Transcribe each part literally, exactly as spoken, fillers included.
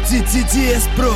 ти ти ти эс Pro.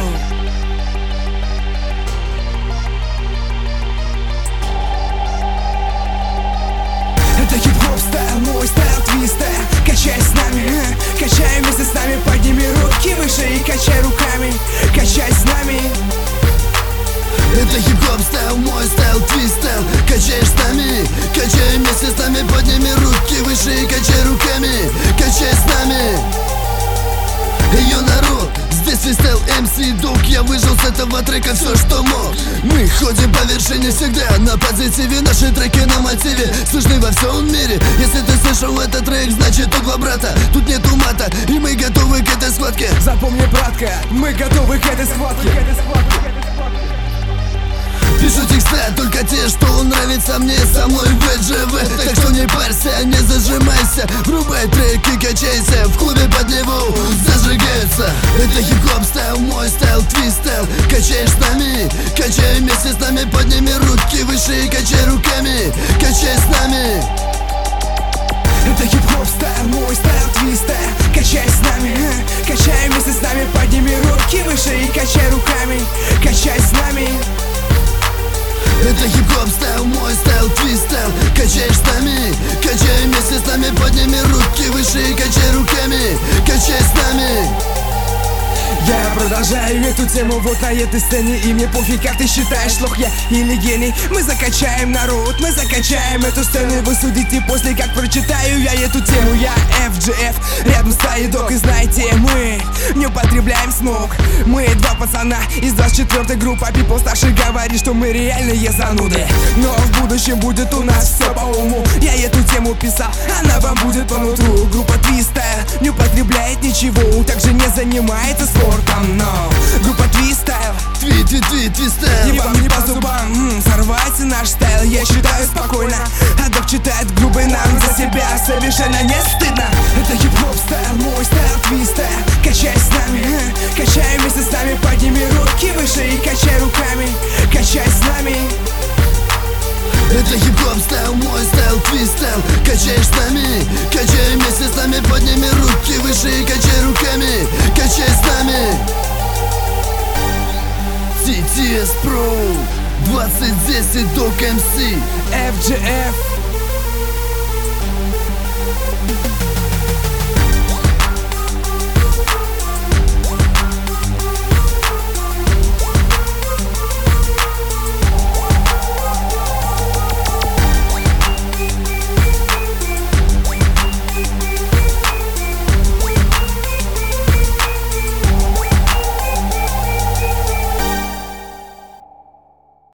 Это хип-хоп стайл, мой стайл, твистайл. Качай с нами, э, качай вместе с нами. Подними руки выше и качай руками. Качай с нами. Это хип-хоп стайл, мой стайл, твистайл. Качаешь с нами, качай вместе с нами. Подними руки выше и качай руками. Качай с нами. Йо, народ, здесь фристайл эм си Дог. Я выжил с этого трека все, что мог. Мы ходим по вершине всегда на позитиве. Наши треки на мотиве слышны во всем мире. Если ты слышал этот трек, значит тут два брата. Тут нету мата, и мы готовы к этой схватке. Запомни, братка, мы готовы к этой схватке. Пишу текста только те, что нравится мне. Со мной в джи ви. Так что не парься, не зажимайся. Врубай трек и качайся. В клубе под него зажигается. Это хип-хоп стайл, мой стайл, твистайл. Качаешь с нами, качай вместе с нами. Подними руки выше и качай руками. Качай с нами. Это хип-хоп стайл, мой стайл, твистайл. Качай с нами, э, качай вместе с нами. Подними руки выше и качай руками. Качай с нами. Это хип-хоп стайл, мой стайл, твистайл. Качаешь с нами, качай вместе с нами. Подними руки выше и качай руками. Качай с нами. Я продолжаю эту тему вот на этой сцене. И мне пофиг, как ты считаешь, лох я или гений. Мы закачаем народ, мы закачаем эту сцену. Вы судите после, как прочитаю я эту тему. Я эф джи эф, рядом стоит Дог. И знаете, мы не употребляем смог. Мы два пацана из двадцать четвёртой группы. People старший говорит, что мы реальные зануды. Но в будущем будет у нас все по уму. Я эту тему писал, она вам будет по нутру. Группа Твистайл не употребляет ничего, также не занимается спортом, но группа Твистайл Тви, тви, тви, твистайл. и вам не по зубам, м, сорвайте наш стайл. Я считаю спокойно, а Дог читает грубый нам за себя. Совершенно не стыдно. Это хип-хоп стайл, мой стайл, твистайл. Качай с нами, э, качай вместе с нами. Подними руки выше и качай руками. Качай с нами. Это хип-хоп стайл, мой стайл, твистайл. Качаешь с нами, качай вместе с нами. Подними руки выше и качай руками. Качай с нами. ти ти эс Pro двадцать десять Дог эм си. эф джи эф